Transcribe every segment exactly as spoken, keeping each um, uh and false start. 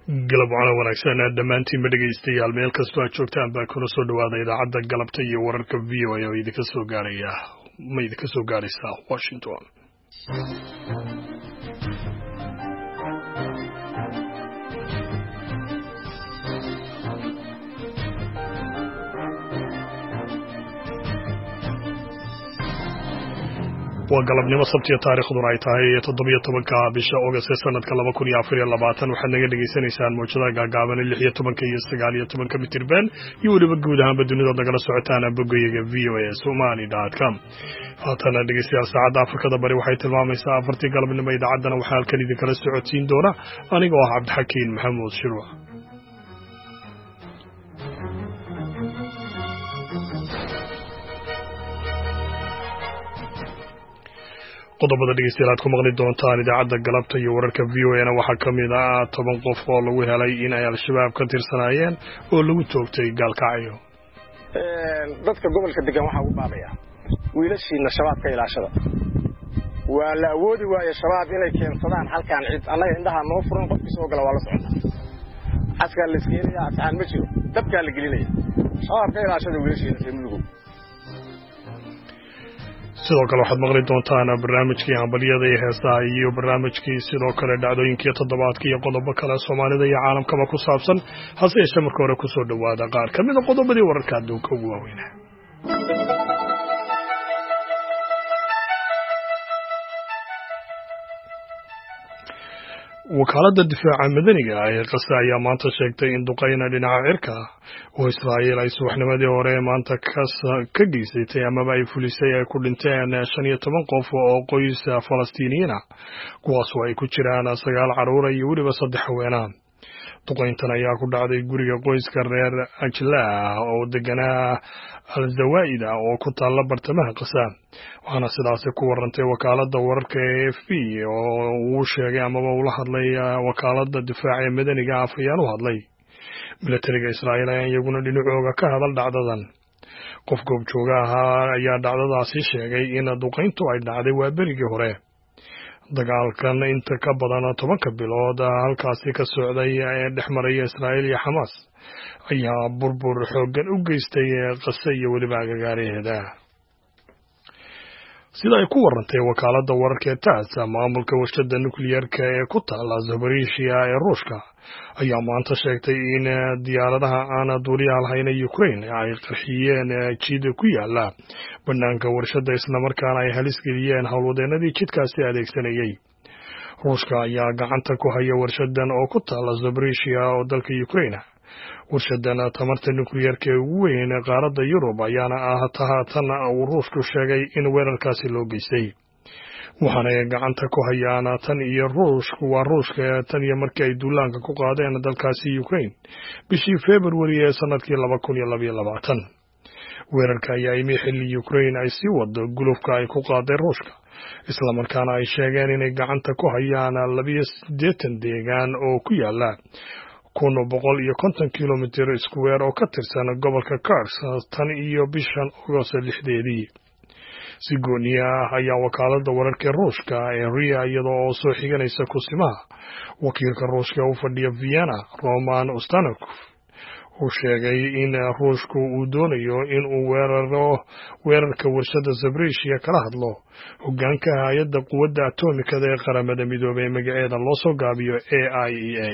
galab wacana wanaagsan dhammaantiin ma dhegaystayaal meel kastoo aad joogtaan baa kuna soo dhawaada idaacadda galabta iyo wararka v o a oo idinka soo gaaraya ma idinka soo gaaraysaa Washington. waa galabnimo sabtiya taariikhduna ay tahay toddobiyo tobanka bisha August sanadka laba kun iyo afar iyo labaatan waxaad naga dhageysanaysaan mowjadaha gaagaaban lix iyo tobanka iyo sagaal iyo tobanka mitir band iyo weliba guud ahaanba dunida nagala socotaan boggayaga v o a somali dot com. haatana dhegeystayaal saacadda Afrikada bari waxay tilmaamaysaa afartii galabnimo idaacaddana waxaa halkan idinkala socodsiin doona aniga oo ah Cabdixakiin Maxamuud Shirwa. qodobada dhegeystayaal aad ku maqli doontaan idaacadda galabta iyo wararka v o a na waxaa ka mid ah toban qof oo lagu helay in ay al-shabaab ka tirsanaayeen oo lagu toogtay gaalkacyo. dadka gobolka degan waxaa ugu baabaya wiilashiina shabaabka ilaashada waa la awoodi waayo shabaab inay keensadaan halkaan cid annaga indhaha noo furan qofkii soo gala waa la soconaa xaskaa la iskeenaya asxaan ma jiro dabkaa la gelinaya shabaabka ilaashada wiilashiina reemudugu. sidoo kale waxaad maqli doontaan barnaamijkii hambaliyada iyo heesaha iyo barnaamijkii sidoo kale dhacdooyinkii toddobaadka iyo qodobo kale Soomaalida iyo caalamkaba ku saabsan hase yeeshee marka hore ku soo dhawaada qaar ka mid ah qodobadii wararka adduunka ugu waaweynaa. wakaaladda difaaca madaniga ee Gaza ayaa maanta sheegtay in duqeyna dhinaca cirka oo Israa'iil ay subaxnimadii hore maanta ka geysatay amaba ay fulisay ay ku dhinteen shan iyo toban qof oo qoys Falastiiniyiin ah kuwaas oo ay ku jiraan sagaal carruur iyo weliba saddex haween ah. duqeyntan ayaa ku dhacday guriga qoyska reer Ajlaa oo deganaa Al-Zawaa'ida oo ku taalla bartamaha Gaza waxaana sidaasi ku warantay wakaaladda wararka ee A F P oo uu sheegay amaba uu la hadlay wakaaladda difaaca madaniga afayaan u hadlay militariga Israa'iil ayaa iyaguna dhinacooga ka hadal dhacdadan. qof goobjooga ahaa ayaa dhacdadaasi sheegay in duqeyntu ay dhacday waa berigii hore. dagaalkan inta ka badan tobanka bilood halkaasi ka socday ee dhex maraya Israa'iil iyo Xamaas ayaa burbur xooggan u geystay Gaza iyo weliba agagaaraheeda. sida ay ku warantay wakaaladda wararka ee Tass maamulka warshadda nukliyeerka ee ku taala Zaporizhzhia ee Ruushka ayaa maanta sheegtay in diyaaradaha aan duuliyaha lahayn ee Ukraine ay qarxiyeen jid ku yaala banaanka warshadda islamarkaana ay halis geliyeen howlwadeenadii jidkaasi adeegsanayay. Ruushka ayaa gacanta ku haya warshaddan oo ku taala Zaporizhzhia oo dalka Ukraine. warshaddan tamarta nukliyeerka ee ugu weyn qaaradda Yurub ayaana ah tan uu Ruushku sheegay in weerarkaasi loo geystay. waxaana ay gacanta ku hayaan tan iyo Ruushku waa Ruushka tan iyo markii ay duulaanka ku qaadeen dalkaasi Ukraine bishii February ee sanadkii laba kun iyo laba iyo labaatan. weerarka ayaa yimi xilli Ukraine ay sii wado gulufka ay ku qaadeen Ruushka islamarkaana ay sheegeen inay gacanta ku hayaan laba iyo siddeetan deegaan oo ku yaala kun boqol iyo konton kilomitir square oo ka tirsan gobolka Kars tan iyo bishan August lixdeedii. si gooni ah ayaa wakaaladda wararka Ruushka ee R I A iyadoo oo soo xiganaysa kusimaha wakiilka Ruushka u fadhiya Vienna Roman Ustanov uu sheegay in Ruushku uu doonayo in uu weeraro weerarka warshadda Zaporizhzhia kala hadlo hoggaanka hay'adda quwadda atomikada ee qaramada midoobay magaceeda loo soo gaabiyo A I E A.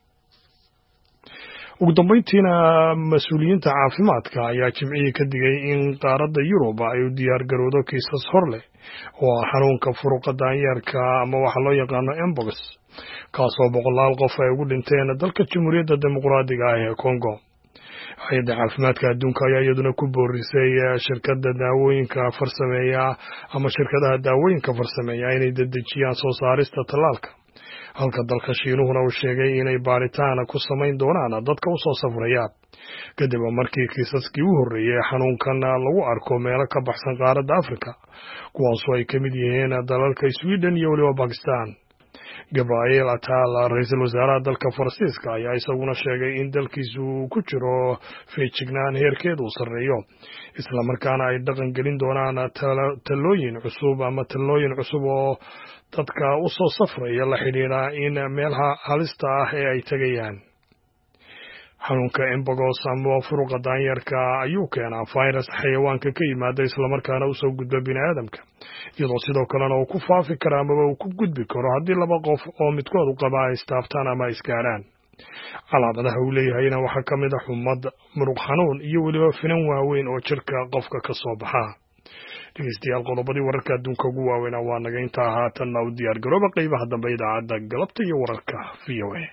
ugu dambeyntiina mas'uuliyiinta caafimaadka ayaa jimcihii ka digay in qaaradda Yurub ay u diyaar garowdo kiisas hor leh oo xanuunka furuqa daanyeerka ama waxa loo yaqaano mpox kaasoo boqolaal qof ay ugu dhinteen dalka Jamhuuriyadda Dimuqraadiga ah ee Congo. hay'adda caafimaadka adduunka ayaa iyaduna ku boorisay shirkadda daawooyinka farsameeya ama shirkadaha daawooyinka farsameeya inay dedejiyaan soo saarista tallaalka halka dalka Shiinuhuna uu sheegay inay baaritaan ku samayn doonaan dadka u soo safraya kadib markii kiisaskii u horreeyay xanuunkan lagu arko meelo ka baxsan qaaradda Afrika kuwaas oo ay ka mid yihiin dalalka Sweden iyo waliba Pakistan. Gabriel Attal ra'iisul wasaaraha dalka Faransiiska ayaa isaguna sheegay in dalkiisu ku jiro feejignaan heerkeedu sareeyo isla markaana ay dhaqan gelin doonaan talooyin cusub ama talooyin cusub oo dadka u soo safraya la xidhiidha in meelaha halista ah ee ay tagayaan. xanuunka Mpox ama furuqa daanyarka ayuu keenaa virus xayawaanka ka yimaada isla markaana u soo gudba bini'aadamka iyadoo sidoo kalena uu ku faafi karo ama uu ku gudbi karo haddii laba qof oo midkood u qaba ay istaaftaan ama isgaaraan. calaamadaha uu leeyahayna waxaa ka mid ah xumad, muruq xanuun iyo weliba finan waaweyn oo jirka qofka ka soo baxa. dhegeystayaal qodobadii wararka adduunka ugu waaweyn waa naga intaa haatanna u diyaar garooba qaybaha dambe idaacadda galabta iyo wararka V O A.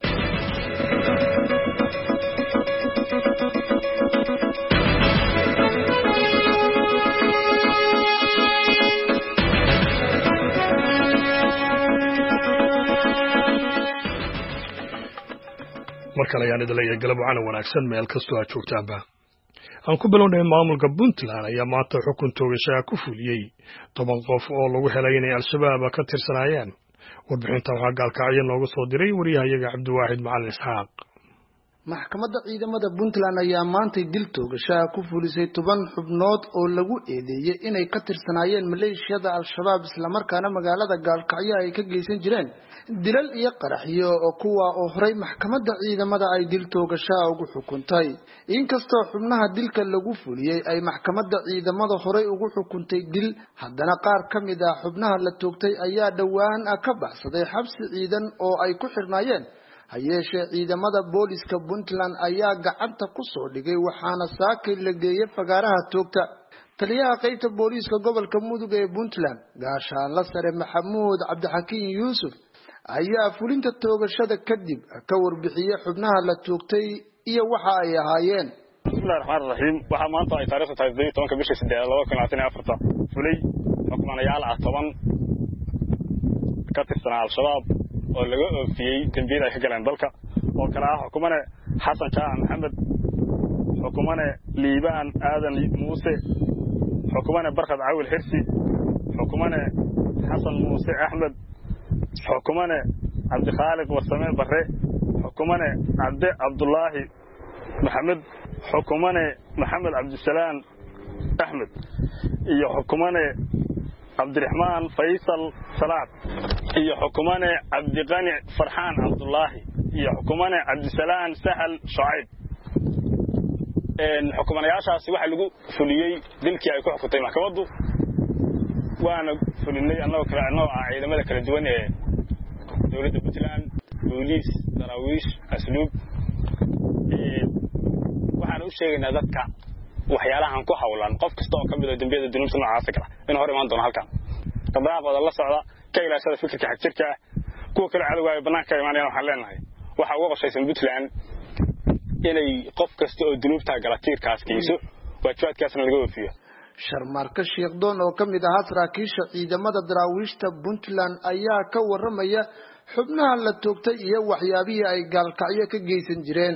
markale ayaan idin leeyahay galab wacan wanaagsan meel kastoo aad joogtaanba. aan ku bilownay maamulka Puntland ayaa maanta xukun toogasho ku fuliyay toban qof oo lagu helay inay al-shabaab ka tirsanaayeen. warbixintan waxaa gaalkacyo nooga soo diray wariyahayaga Cabdiwaahid Macalin Isxaaq. maxkamadda ciidamada Puntland ayaa maanta dil toogasho ku fulisay toban xubnood oo lagu eedeeyay inay ka tirsanaayeen maleeshiyada al-shabaab isla markaana magaalada gaalkacyo ay ka geysan jireen dilal iyo qaraxyo oo kuwa oo horay maxkamadda ciidamada ay dil toogasho ugu xukuntay. inkastoo xubnaha dilka lagu fuliyay ay maxkamadda ciidamada horay ugu xukuntay dil, haddana qaar ka mid ah xubnaha la toogtay ayaa dhawaan ka baxsaday xabsi ciidan oo ay ku xirnaayeen. hayeeshee ciidamada booliska Puntland ayaa gacanta ku soo dhigay waxaana saakay la geeyay fagaaraha toogta. taliyaha qaybta booliska gobolka Mudug ee Puntland gaashaanle sare Maxamuud Cabdixakiin Yuusuf ayaa fulinta toogashada kadib ka warbixiyay xubnaha la toogtay iyo waxa ay ahaayeen. bismillaahir rahmaanir rahiim. waxa maanta ay taariikhdu tahay siddeed iyo tobanka bisha saddex laba kun labaatan iyo afar fulay xukumayaal ah toban ka tirsan al-shabaab oo laga oofiyay dambiil ay ka galeen dalka oo kala ah xukumane Xasan Jaan Maxamed, xukumane Liibaan Aadan Muuse, xukumane Barkad Caawil Xirsi, xukumane Xasan Muuse Axmed, xukumane Cabdi Khaaliq Warsame Barre, xukumane Cabdi Cabdullaahi Maxamed, xukumane Maxamed Cabdisalaam Axmed iyo xukumane Cabdiraxmaan Faysal Salaad iyo xukumane Cabdiqani Farxaan Cabdullaahi iyo xukumane Cabdisalaam Sahal Shucayb. een xukumanayaashaasi waxa lagu fuliyay dilkii ay ku xukuntay maxkamaddu waana fulinay annagoo kala annagoo ah ciidamada kala duwan ee dowladda Puntland, booliis, daraawiish, asluub. ee waxaan u sheegaynaa dadka waxyaalahan ku hawlan qof kasta oo kamid ah dambiyada dunuubta noocaas kala in hor imaan doono halkan qadaaqada la socda ka ilaashada fikirka xaq jirka kuwa kale cadawga ay banaanka imaanayaan waxaan leenahay waxa ugu qorshaysan Puntland inay qof kasta oo dunuubta gala tiirkaas kiiso waajibaadkaasna laga oofiyo. Sharmarka Sheekdoon oo kamid ah saraakiisha ciidamada daraawiishta Puntland ayaa ka waramaya xubnaha la toogtay iyo waxyaabihii ay gaalkacyo ka geysan jireen.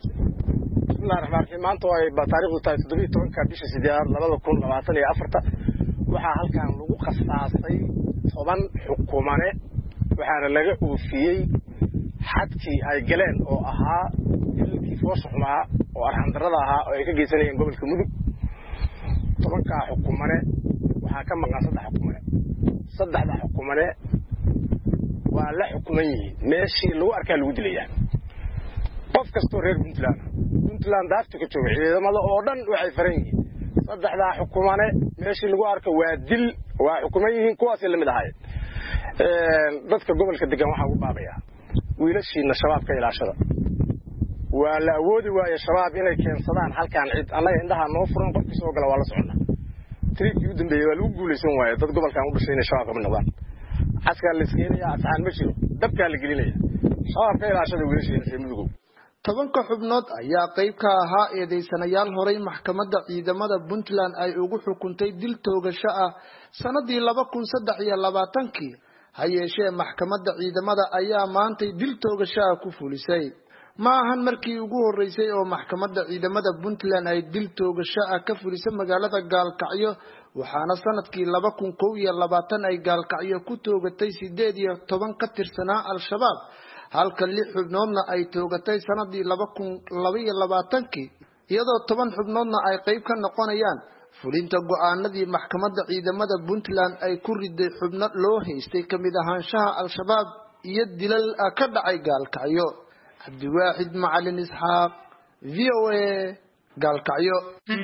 maanta way taariikhdu tahay siddeed iyo tobanka bisha siddeed laba kun labaatan iyo afar waxaa halkan lagu qasaasay toban xukumane waxaana laga oofiyay xadkii ay galeen oo ahaa dilkii foosxumaa oo arxan darrada ahaa oo ay ka geysanayeen gobolka Mudug. tobanka xukumane waxaa ka maqan saddex xukumane saddexda xukumane waa la xukuman yihiin meeshii lagu arkaa lagu dilayaa qof kastoo reer Puntland Puntland daafta ka jooga ciidamada oo dhan waxay faran yihiin saddexda xukumane meeshii lagu arka waa dil waa xukuman yihiin kuwaas la mid ahaayeen. een dadka gobolka degan waxa ugu baabaya wiilashiina shabaab ka ilaashada waa la awoodi waayo shabaab inay keensadaan halkaan cid annaga indhaha noo furan qofkii soo gala waa la soconnaa. triibkii u dambeeyay waa lagu guulaysan waayo dad gobolkan u dhashay inay shabaab ka mid noqdaan. askar la iskeenaya asxaan ma jiro dabkaa la gelinaya shabaab ka ilaashada wiilashiina reer Mudug. tobanka xubnood ayaa qayb ka ahaa eedeysanayaal horay maxkamadda ciidamada Puntland ay ugu xukuntay dil toogasho ah sanadii laba kun saddex iyo labaatan-kii. hayeeshee maxkamadda ciidamada ayaa maanta dil toogasho ku fulisay. ma ahan markii ugu horeysay oo maxkamadda ciidamada Puntland ay dil toogasho ah ka fulisay magaalada Gaalkacyo waxaana sanadkii laba kun kow iyo labaatan ay Gaalkacyo ku toogatay sideed iyo toban ka tirsanaa al-shabaab halka lix xubnoodna ay toogatay sanadii laba kun laba iyo labaatan iyadoo toban xubnoodna ay qayb ka noqonayaan fulinta go'aanadii maxkamadda ciidamada Puntland ay ku riday xubno loo haystay kamid ahaanshaha al-shabaab iyo dilal ka dhacay Gaalkacyo Abdiwaxid Macalin Isxaaq V O A Gaalkacyo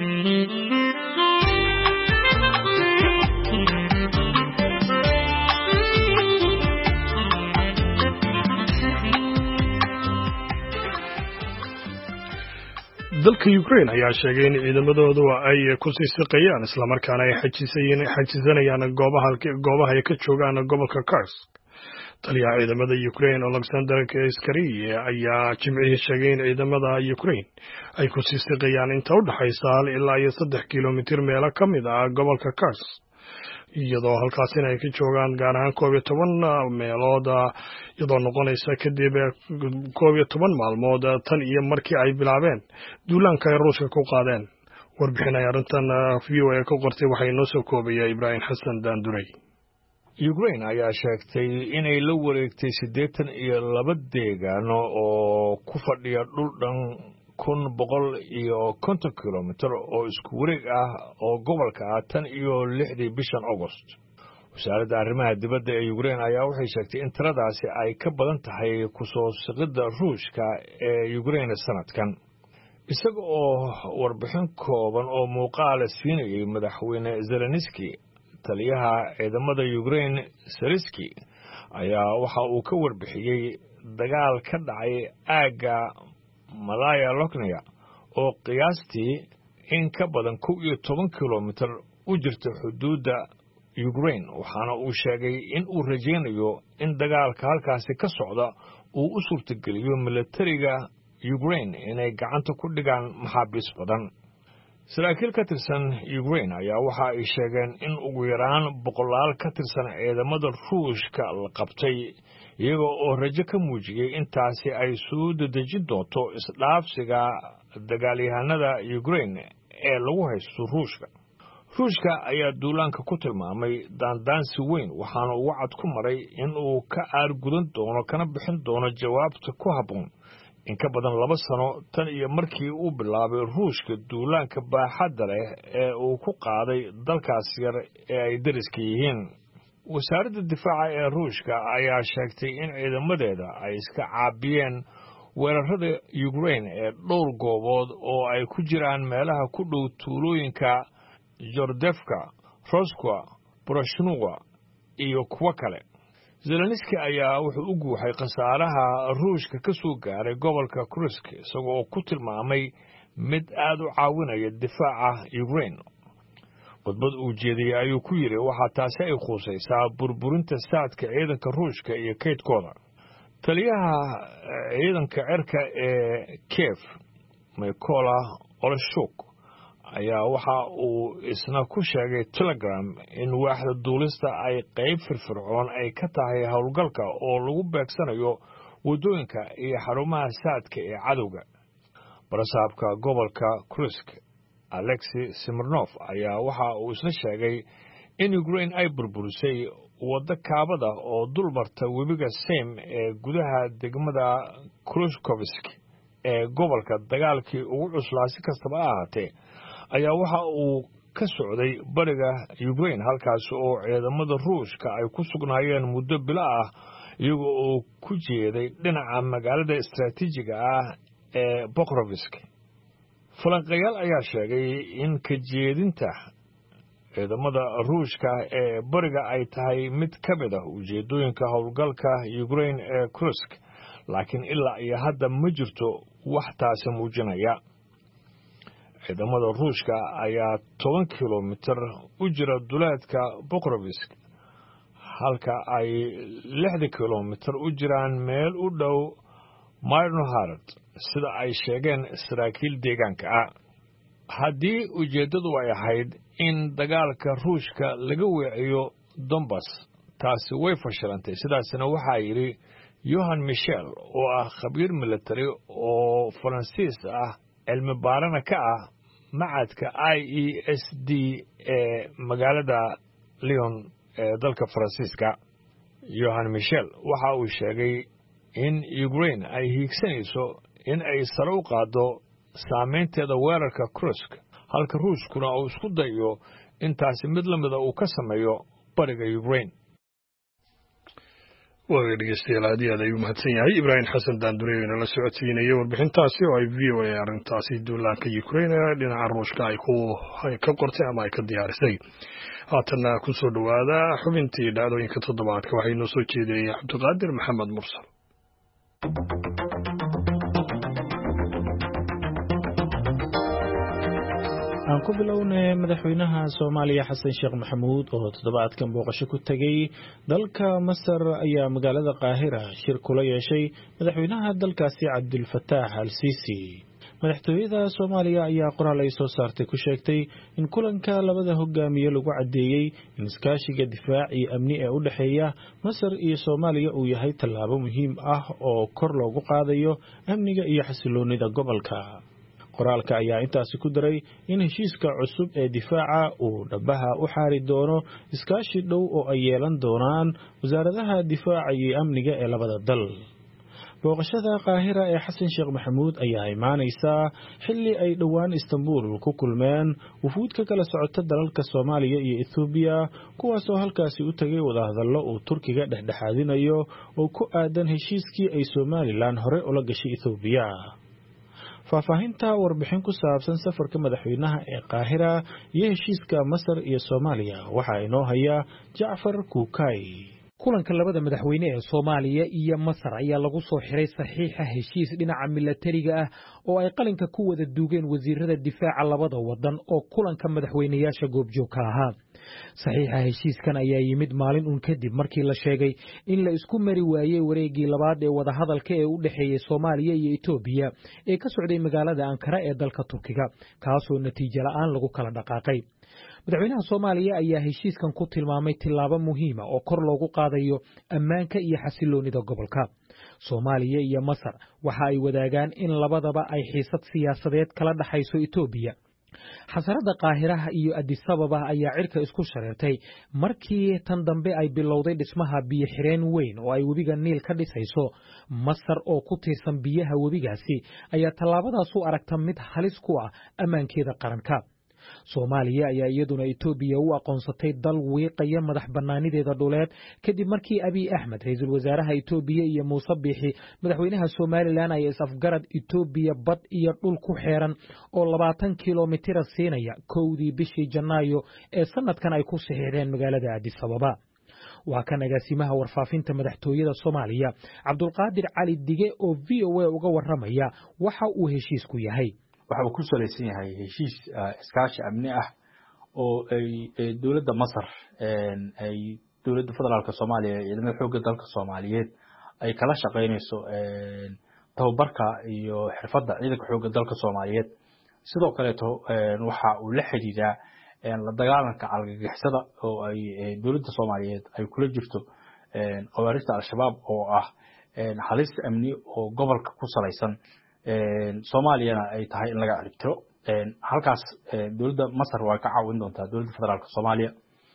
dalka Ukraine ayaa sheegay in ciidamadoodu ay ku sii siqayaan isla markaana ay xajisayeen xajisanayaan goobaha goobaha ay ka joogaan gobolka Kursk. Taliyaha ciidamada Ukraine Alexander Skripal ayaa jimcihii sheegay in ciidamada Ukraine ay ku sii siqayaan inta u dhaxaysa hal ilaa iyo saddex kiiloomitir meel ka mid ah gobolka Kursk. iyadoo halkaasina ay ka joogaan gaar ahaan koob iyo toban meelood iyadoo noqonaysa kadib koob iyo toban maalmood tan iyo markii ay bilaabeen duulaanka ay Ruushka ku qaadeen warbixin ay arrintan V O A ka qortay waxay noo soo koobaya Ibrahim Xasan Daanduray. Ukraine ayaa sheegtay inay la wareegtay siddeetan iyo laba deegaan oo ku fadhiya dhul dhan kun boqol iyo konton kilomitir oo isku wareeg ah oo gobolka ah tan iyo lixdii bishan August. wasaaradda arrimaha dibadda ee Ukraine ayaa waxay sheegtay in tiradaasi ay ka badan tahay ku soo siqidda Ruushka ee Ukraine sanadkan. isaga oo warbixin kooban oo muuqaal siinayay madaxweyne Zelensky, taliyaha ciidamada Ukraine Syrskyi ayaa waxa uu ka warbixiyay dagaal ka dhacay aaga Malaya Loknaya oo qiyaastii in ka badan kow iyo toban kiiloomitir u jirta xuduudda Ukraine waxaana uu sheegay in uu rajaynayo in dagaalka halkaasi ka socda uu u suurtageliyo militariga Ukraine inay gacanta ku dhigaan maxaabiis badan. saraakiil ka tirsan Ukraine ayaa waxa ay sheegeen in ugu yaraan boqolaal ka tirsan ciidamada Ruushka la qabtay iyaga oo rajo ka muujiyay intaasi ay soo dedejin doonto isdhaafsiga dagaalyahanada Ukraine ee lagu haysto Ruushka. Ruushka ayaa duulaanka ku tilmaamay daandaansi weyn waxaana uu wacad ku maray in uu ka aargudan doono kana bixin doono jawaabta ku habboon in ka badan laba sano tan iyo markii uu bilaabay Ruushka duulaanka baaxadda leh ee uu ku qaaday dalkaas yar ee ay dariska yihiin. wasaaradda difaaca ee Ruushka ayaa sheegtay in ciidamadeeda ay iska caabiyeen weerarada Ukraine ee dhowr goobood oo ay ku jiraan meelaha ku dhow tuulooyinka Jordevka, Roskva, Poroshenka iyo kuwa kale. Zelensky ayaa wuxuu u guuxay khasaaraha Ruushka ka soo gaaray gobolka Kursk isagoo ku tilmaamay mid aad u caawinaya difaaca Ukraine. khudbad uu jeediyay ayuu ku yiri waxa taasi ay khusaysaa burburinta saadka ciidanka Ruushka iyo kaydkooda. taliyaha ciidanka cirka ee Kiev, Mykola Oleshuk, ayaa waxa uu isna ku sheegay Telegram in waaxda duulista ay qayb firfircoon ay ka tahay howlgalka oo lagu beegsanayo wadooyinka iyo xarumaha saadka ee cadowga. barasaabka gobolka Kursk, Alexei Smirnov, ayaa waxa uu isna sheegay in Ukraine ay burburisay waddo kaabada oo dulmarta webiga Sem ee gudaha degmada Krushkovsk ee gobolka. dagaalkii ugu cuslaa si kastaba ahaatee ayaa waxa uu ka socday bariga Ukraine halkaas oo ciidamada Ruushka ay ku sugnaayeen muddo bilo ah iyagoo oo ku jeeday dhinaca magaalada istiraatiijiga ah ee Pokrovsk. falanqayaal ayaa sheegay in ka jeedinta ciidamada Ruushka ee bariga ay tahay mid ka mid ah ujeedooyinka howlgalka Ukraine ee Kursk, laakiin ilaa iyo hadda ma jirto wax taasi muujinaya. ciidamada Ruushka ayaa toban kiiloomitir u jira duleedka Pokrovsk halka ay lixdan kiiloomitir u jiraan meel u dhow Myrnoharad sida ay sheegeen saraakiil deegaanka ah. haddii ujeeddadu ay ahayd in dagaalka Ruushka laga weeciyo Donbas taasi way fashilantay, sidaasna waxaa yidhi yohan michel oo ah khabiir military oo faransiis ah cilmi baarana ka ah macadka i e s d ee magaalada lyon ee dalka faransiiska. yohan michel waxa uu sheegay in Ukraine ay hiigsanayso in ay sare u qaado saameynteeda weerarka Kursk, halka Ruushkuna uu isku dayo intaasi mid lamida uu ka sameeyo bariga Ukraine. waa dhegeystayaal aad iyo aad ayuu mahadsan yahay Ibrahim Xasan Daandurey oo la socodsiinayay warbixintaasi oo ay V O A arrintaasi duulaanka Ukraine dhinaca Ruushka ay ku ka qortay ama ay ka diyaarisay. haatana ku soo dhawaada xubintii dhacdooyinka toddobaadka waxay noo soo jeediyay Cabdiqaadir Maxamed Mursal. aan ku bilownay madaxweynaha Soomaaliya Xasan Sheekh Maxamuud oo toddobaadkan booqasho ku tagay dalka Masar ayaa magaalada Qaahira shir kula yeeshay madaxweynaha dalkaasi Cabdul Fattaax al-Siisi. madaxtooyada Soomaaliya ayaa qoraal ay soo saartay ku sheegtay in kulanka labada hogaamiye lagu cadeeyay in iskaashiga difaac iyo amni ee u dhaxeeya Masar iyo Soomaaliya uu yahay tallaabo muhiim ah oo kor loogu qaadayo amniga iyo xasiloonida gobolka. qoraalka ayaa intaasi ku daray in heshiiska cusub ee difaaca uu dhabaha u xaari doono iskaashi dhow oo ay yeelan doonaan wasaaradaha difaaca iyo amniga ee labada dal. booqashada Qaahira ee Xasan Sheekh Maxamuud ayaa imaanaysaa xilli ay dhowaan Istanbul ku kulmeen wufuud ka kala socota dalalka Soomaaliya iyo Ethiopia kuwaas oo halkaasi u tagay wadahadallo uu Turkiga dhexdhexaadinayo oo ku aadan heshiiskii ay Somaliland hore ula gashay Ethiopia. faahfaahinta warbixin ku saabsan safarka madaxweynaha ee Qaahira iyo heshiiska Masar iyo Soomaaliya waxa inoo haya Jacfar Kuukay. kulanka labada madaxweyne ee Soomaaliya iyo Masar ayaa lagu soo xiray saxiixa heshiis dhinaca militariga ah oo ay qalinka ku wada duugeen wasiirada difaaca labada wadan oo kulanka madaxweynayaasha goobjoogka ahaa. saxiixa heshiiskan ayaa yimid maalin uun kadib markii la sheegay in la isku mari waayay wareegii labaad ee wada hadalka ee u dhaxeeyay Soomaaliya iyo Itoobiya ee ka socday magaalada Ankara ee dalka Turkiga kaasoo natiijo la'aan lagu kala dhaqaaqay. madaxweynaha Soomaaliya ayaa heshiiskan ku tilmaamay tilaabo muhiim ah oo kor loogu qaadayo ammaanka iyo xasiloonida gobolka. Soomaaliya iyo Masar waxa ay wadaagaan in labadaba ay xiisad siyaasadeed kala dhaxayso Itoobiya. xasarada Qaahiraha iyo Addis Ababa ayaa cirka isku shareertay markii tan dambe ay bilowday dhismaha biyo xireen weyn oo ay webiga Niil ka dhisayso. Masar oo ku tiirsan biyaha webigaasi ayaa tallaabadaas u aragta mid halis ku ah ammaankeeda qaranka. Soomaaliya ayaa iyaduna Itoobiya u aqoonsatay dal wiiqaya madax banaanideeda dhuleed kadib markii Abiy Ahmed ra'iisul wasaaraha Itoobiya iyo Muuse Biixi madaxweynaha Somaliland ay is-afgarad Itoobiya bad iyo dhul ku xeeran oo labaatan kiiloomitir siinaya kowdii bishii Janaayo ee sanadkan ay ku saxiixdeen magaalada Addis Ababa. waa kan agaasimaha warfaafinta madaxtooyada Soomaaliya Cabdulqaadir Cali Dige oo V O A uga waramaya waxa uu heshiisku yahay. waxa uu ku salaysan yahay heshiis iskaashi amni ah oo ay dawladda Masar ay dawladda federaalka Soomaaliya iyo ciidamada xoogga dalka Soomaaliyeed ay kala shaqeynayso tababarka iyo xirfadda ciidanka xoogga dalka Soomaaliyeed. sidoo kale waxa uu la xiriiraa la dagaalanka argagixisada oo ay dawladda Soomaaliyeed ay kula jirto qawaarista al-shabaab oo ah halis amni oo gobolka ku salaysan. Soomaaliyana ay tahay in laga ciribtiro halkaas dawladda Masar waa ka caawin doontaa dawladda federaalka Soomaaliya.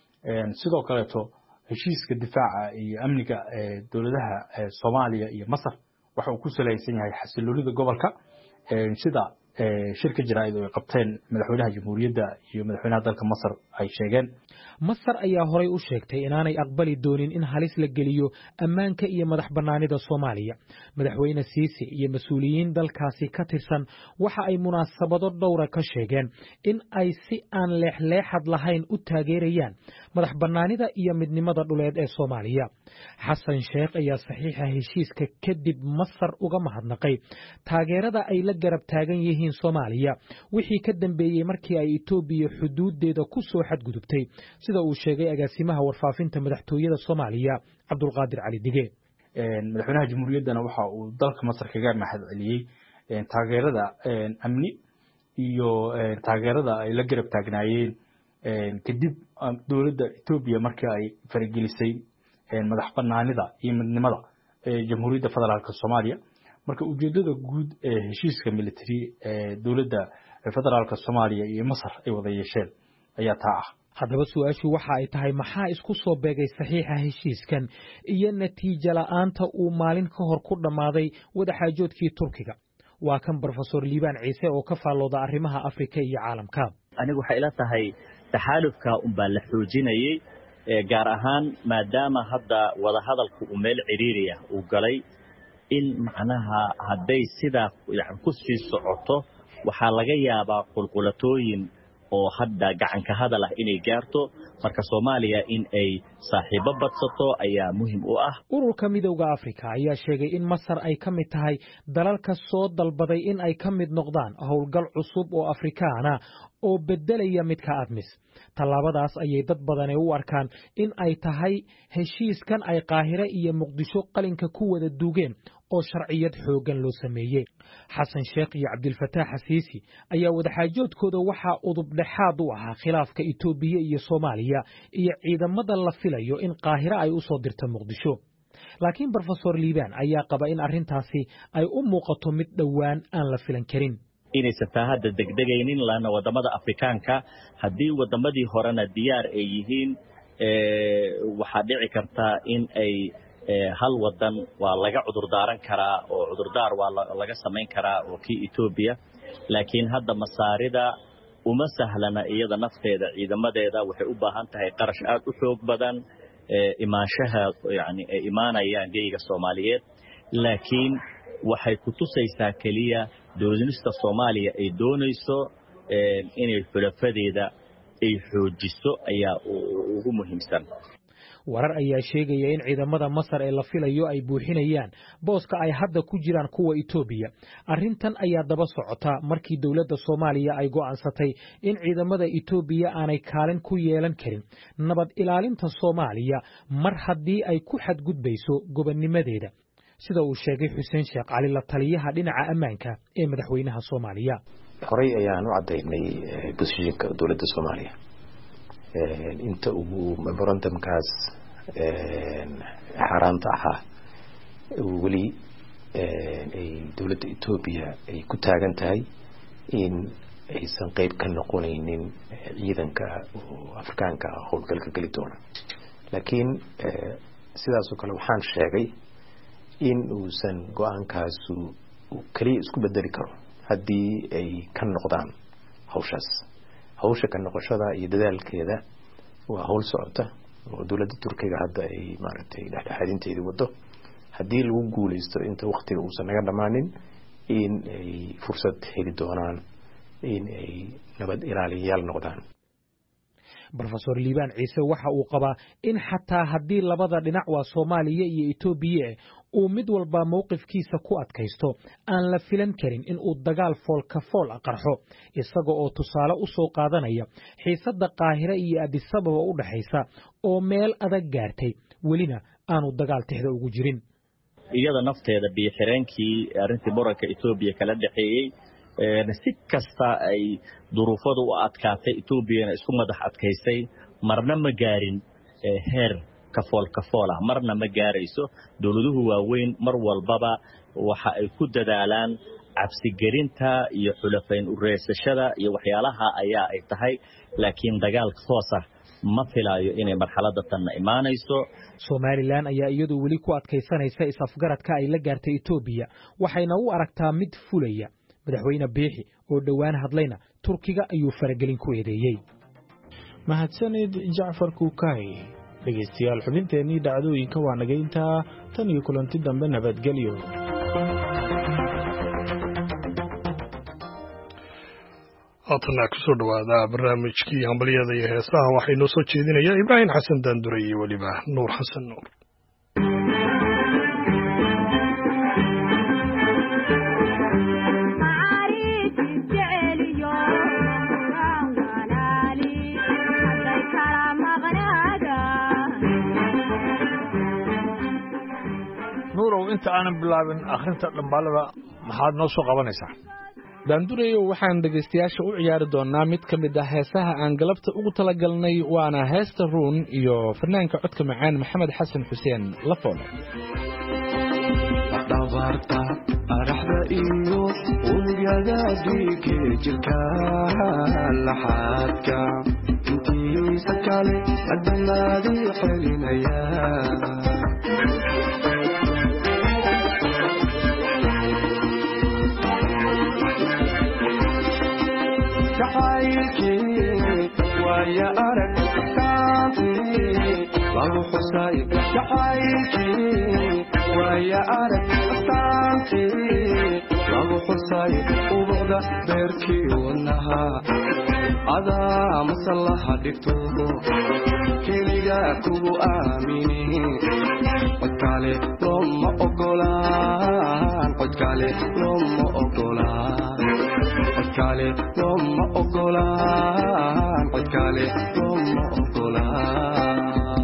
sidoo kale heshiiska difaaca iyo amniga dawladaha Soomaaliya iyo Masar waxa uu ku salaysan yahay xasiloonida gobolka sida shirka jaraa'id oo qabteen madaxweynaha jamhuuriyadda iyo madaxweynaha dalka Masar ay sheegeen. Masar ayaa horay u sheegtay inaanay aqbali doonin in halis la geliyo ammaanka iyo madax banaanida Soomaaliya. madaxweyne Siisi iyo mas'uuliyiin dalkaasi ka tirsan waxa ay munaasabado dhowr ka sheegeen in ay si aan leexleexad lahayn u taageerayaan madax banaanida iyo midnimada dhuleed ee Soomaaliya. Xasan Sheekh ayaa saxiixa heshiiska kadib Masar uga mahadnaqay taageerada ay la garab taagan yihiin Soomaaliya wixii ka dambeeyay markii ay Itoobiya xuduudeeda ku soo xadgudubtay sida uu sheegay agaasimaha warfaafinta madaxtooyada Soomaaliya Cabdulqaadir Cali Dige. madaxweynaha jamhuuriyaddana waxa uu dalka Masar kaga mahad celiyay taageerada amni iyo taageerada ay la garab taagnaayeen kadib dawladda Itoobiya markii ay faragelisay madax banaanida iyo midnimada jamhuuriyadda federaalka Soomaaliya marka ujeedada guud ee heshiiska military ee dowladda federaalka Soomaaliya iyo Masar ay wada yeesheen ayaa taa ah. haddaba su'aashu waxa ay tahay maxaa isku soo beegay saxiixa heshiiskan iyo natiijo la'aanta uu maalin ka hor ku dhamaaday wadaxaajoodkii Turkiga waa kan Professor Liibaan Ciise oo ka faalooda arrimaha Afrika iyo caalamka. anigu waxay ila tahay taxaalufka un baa la xoojinayay gaar ahaan maadaama hadda wada hadalku uu meel ciriiri ah uu galay in macnaha hadday sidaa yani ku sii socoto waxaa laga yaabaa qulqulatooyin oo hadda gacan ka hadal ah inay gaarto marka Soomaaliya in ay saaxiibo badsato ayaa muhiim u ah. ururka midowga Afrika ayaa sheegay in Masar ay ka mid tahay dalalka soo dalbaday in ay ka mid noqdaan howlgal cusub oo Afrikaana oo bedelaya midka ADMIS. tallaabadaas ayay dad badan u arkaan in ay tahay heshiiskan ay Qaahire iyo Muqdisho qalinka ku wada duugeen oo sharciyad xoogan loo sameeyay. Xasan Sheekh iyo Cabdilfataax Xasiisi ayaa wadaxaajoodkooda waxa udub dhexaad u ahaa khilaafka Itoobiya iyo Soomaaliya iyo ciidamada la filayo in Qaahire ay u soo dirto Muqdisho. laakiin Professor Liibaan ayaa qaba in arrintaasi ay u muuqato mid dhawaan aan la filan karin. inaysan taa hadda degdegaynin laana wadamada Afrikaanka haddii wadamadii horena diyaar ay yihiin waxaa dhici karta in ay hal wadan waa laga cudur daaran karaa oo cudurdaar waa laga samayn karaa oo kii Itoobiya laakiin hadda masaarida uma sahlana iyada nafteeda ciidamadeeda waxay u baahan tahay qarash aad u xoog badan imaanshaha yani ay imaanayaan geeyiga Soomaaliyeed laakiin waxay ku tusaysaa kaliya dowladnimada Soomaaliya ay doonayso inay xulafadeeda ay xoojiso ayaa ugu muhiimsan. warar ayaa sheegaya in ciidamada Masar ee la filayo ay buuxinayaan booska ay hadda ku jiraan kuwa Itoobiya. arrintan ayaa daba socota markii dowladda Soomaaliya ay go'aansatay in ciidamada Itoobiya aanay kaalin ku yeelan karin nabad ilaalinta Soomaaliya mar haddii ay ku xadgudbayso gobonnimadeeda sida uu sheegay Xuseen Sheekh Cali la taliyaha dhinaca ammaanka ee madaxweynaha Soomaaliya. horey ayaan u cadeynay positionka dowladda Soomaaliya inta uu memorandumkaas xaraanta ahaa weli ay dowladda Itoobiya ay ku taagan tahay in aysan qayb ka noqonaynin ciidanka Afrikaanka howlgalka gali doona laakiin sidaas oo kale waxaan sheegay in uusan go'aankaas uu kaliya isku bedeli karo haddii ay ka noqdaan hawshaas hawsha ka noqoshada iyo dadaalkeeda waa hawl socota oo dowladda Turkiga hadda ay maaragtay dhexdhexaadinteeda wado haddii lagu guuleysto inta waqtiga uusan naga dhamaanin in ay fursad heli doonaan in ay nabad ilaaliyayaal noqdaan. Professor Liibaan Ciise waxa uu qabaa in xataa haddii labada dhinac waa Soomaaliya iyo Itoobiya uu mid walba mowqifkiisa ku adkaysto aan la filan karin in uu dagaal fool ka fool qarxo isaga oo tusaale u soo qaadanaya xiisadda Qaahire iyo Addis Ababa u dhaxaysa oo meel adag gaartay welina aanu dagaal tixda ugu jirin. iyada nafteeda biixireenkii arrintii muranka Itoobiya kala dhaxeeyay si kasta ay duruufadu u adkaatay Itoobiyana isku madax adkaysay marna ma gaarin heer kafool kafool ah marna ma gaarayso dowladuhu waaweyn mar walbaba waxa ay ku dadaalaan cabsi gelinta iyo xulafayn u reesashada iyo waxyaalaha ayaa ay tahay laakiin dagaal toos ah ma filayo inay marxaladda tan imaanayso. Somaliland ayaa iyadu weli ku adkaysanaysa is-afgaradka ay la gaartay Itoobiya waxayna u aragtaa mid fulaya. madaxweyne Biixi oo dhawaan hadlayna Turkiga ayuu faragelin ku eedeeyay. mahadsanid Jaafar Kuukay. dhegeystayaal xubinteennii dhacdooyinka waa naga intaa tan iyo kulanti dambe nabadgelyo. haatana ku soo dhawaada barnaamijkii hambaliyada iyo heesaha waxay noo soo jeedinaya Ibraahim Xasan Daandure iyo waliba Nuur Xasan Nuur. nuurow inta aanan bilaabin akhrinta dhambaalada maxaad noo soo qabanaysaa? daandureyo waxaan dhegaystayaasha u ciyaari doonaa mid ka mid ah heesaha aan galabta ugu talagalnay waana heesta ruun iyo fanaanka codka macaan maxamed xasan xuseen Lafoole. barbaarta araxda iyo unugyada dhiigga jirka laxaadka intiisa kale adamaadii xelinaya jacaylkii waaya arag astaantii lagu xusay jacaylkii waaya arag astaantii lagu xusay ubuqda beerkii wadnaha adaa masallaha dhigto keliga kugu aamini codkale looma ogolaan codkale looma ogolaan codkale looma ogolaan codkale looma ogolaan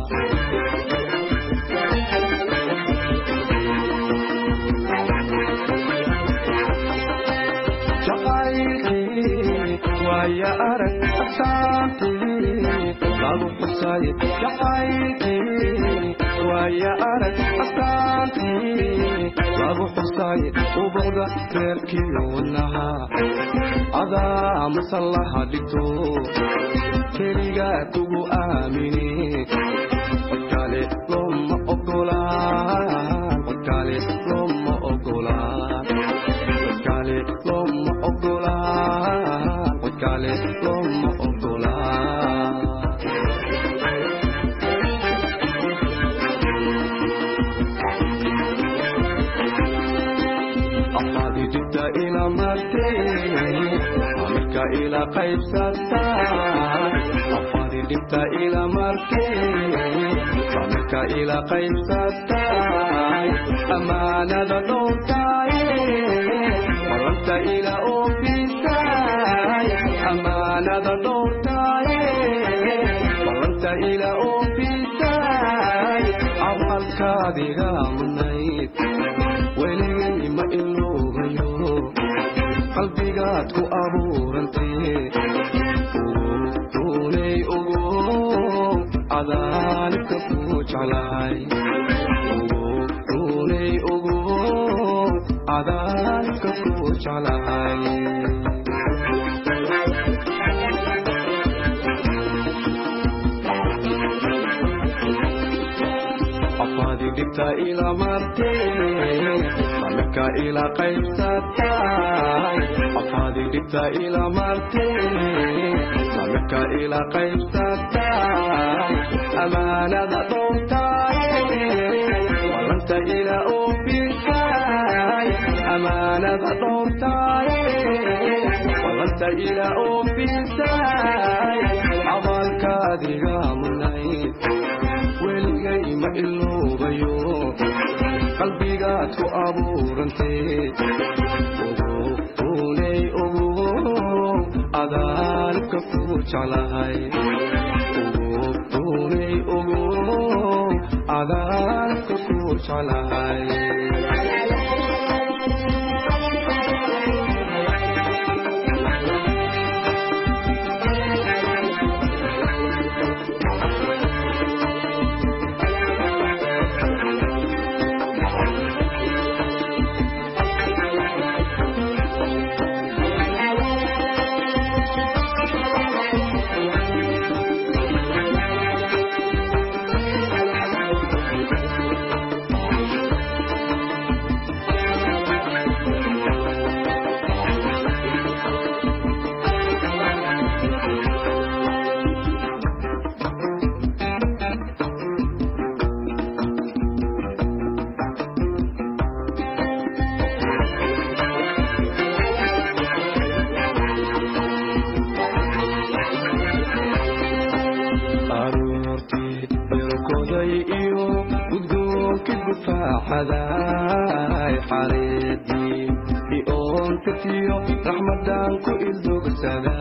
waaya arag astaantii lagu xusay jacaylkii waaya arag astaantii lagu xusay ubuqda beerkii wadnaha adaa masallaha dhigto keliga kugu aamini codkale looma ogolaan codkale looma ogolaan codkale looma ogolaan codkale looma ogolaan afadi jidda ila martee amirka ila qaybsataa afadi jidda ila martee amirka ila qaybsataa amaanada dhowrtaaye waranta ila oofisay amaanada dhowrtaaye waranta ila oofisay camalkaadiga mudnayd weligay ma iloobayo qalbigaad ku abuurantee runay ogo cadaanibka ku jeclahay runay ogo cadaanibka ku jeclahay afadi dhigta ila martee amirka ila qaybsatay afadi dhigta ila martee amirka ila qaybsatay amaanada dhowrtaaye waranta ila oofisay amaanada dhowrtaaye waranta ila oofisay camalkaadiga mudnayd weligay ma iloobayo qalbigaad ku abuurantee ogo runay ogo cadaanibka ku jeclahay ogo runay ogo cadaanibka ku jeclahay faaxaday xareedii ion tatiyo raxmadan ku ildogsada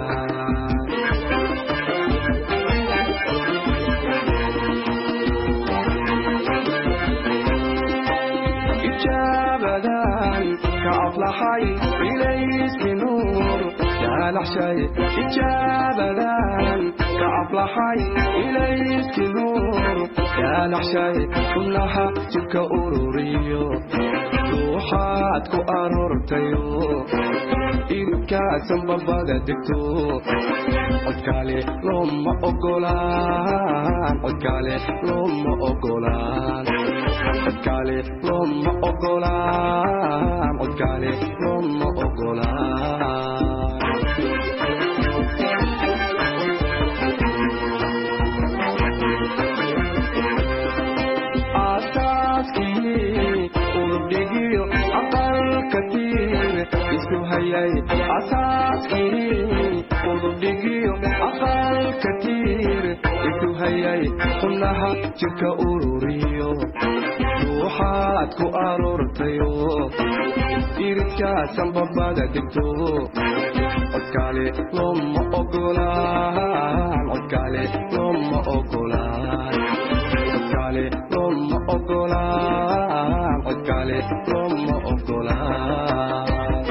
ijabadan ka aflaxay ilayski nuur ya laxshay ijabadan كأفلحي إليك نور يا نحشاي كلها تلك أروريو روحات كأرورتيو إنك سنببا دكتو عدكالي لما أقولان عدكالي لما أقولان عدكالي لما أقولان عدكالي لما أقولان أساسكي ودقيق أقل كتير إتوهيي كلها تلك أروريو روحات كو أرورتيو إيرتك سنببا دكتو عدكالي لما أقولان عدكالي لما أقولان عدكالي لما أقولان عدكالي لما أقولان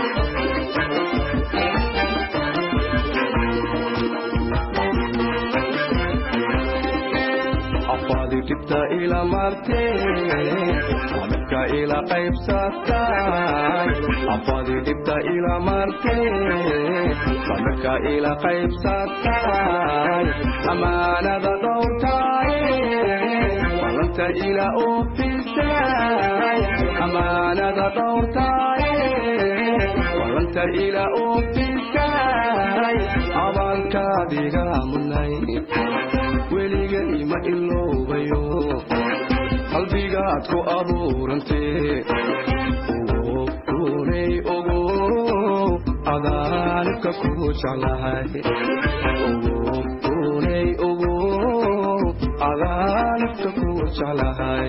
جبت إلى مرتين عملك إلى قيب ستاي أفضل جبت إلى مرتين عملك إلى قيب ستاي أمانة دورتاي ولنت إلى أوفيساي أمانة دورتاي ولنت إلى أوفيساي أبانك ديغا مني weligay ma iloobayo qalbigaad ku abuurantee ogo kunay ogo adaanibka ku jeclahay ogo kunay ogo adaanibka ku jeclahay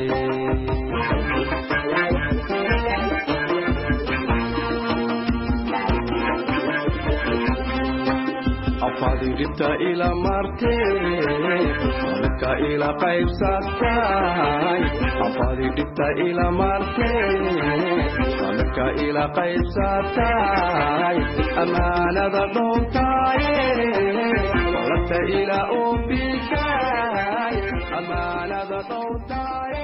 أفضل جبت إلى مرتين عملك إلى قيب ستاي أفضل جبت إلى مرتين عملك إلى قيب ستاي أمانة ضوطاي ولدت إلى أوفيكاي أمانة ضوطاي